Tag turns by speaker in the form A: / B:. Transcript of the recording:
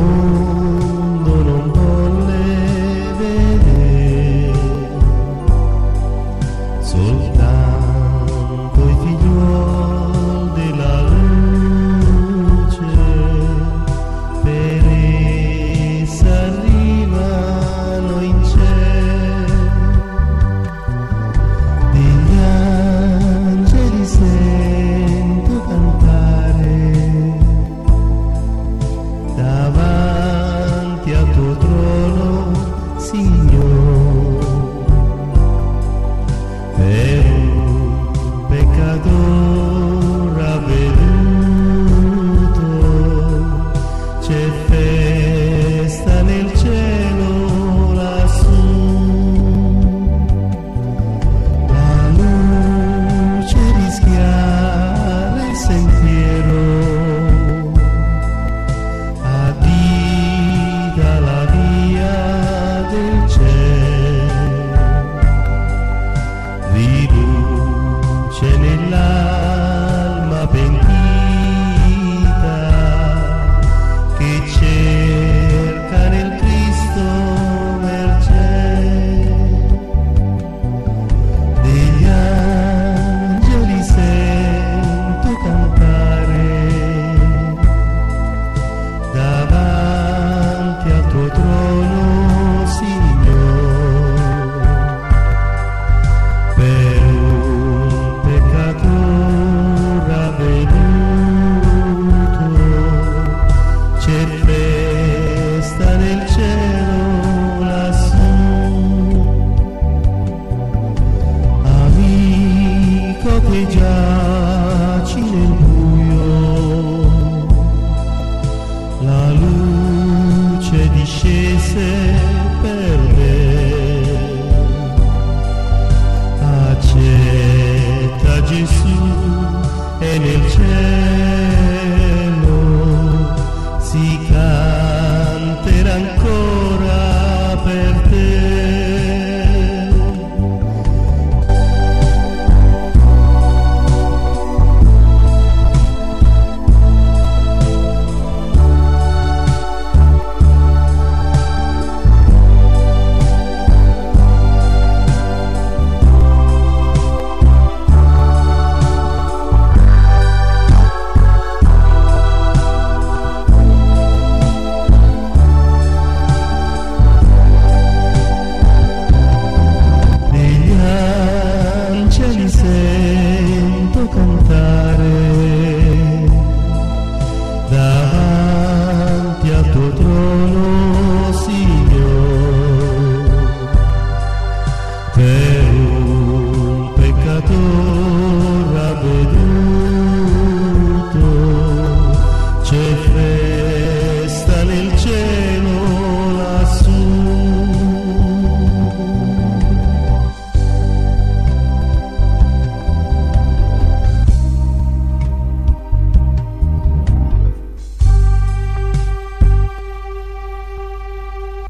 A: mondo non volle vedere, soltanto i figliuoli della luce, per essa arrivano in cielo. Degli angeli sento cantare davanti al tuo trono, Signore, per un peccatore avveduto. C'è festa nel cielo lassù, la luce rischiara il sentiero, addita la via del cielo, riluce nell'alma pentita che cerca nel Cristo mercé. Degli angeli sento cantare davanti al tuo trono, Signore, per un peccatore avveduto. C'è festa nel cielo lassù, amico che giaci nel buio, la luce discese per me. Accetta Gesù e nel cielo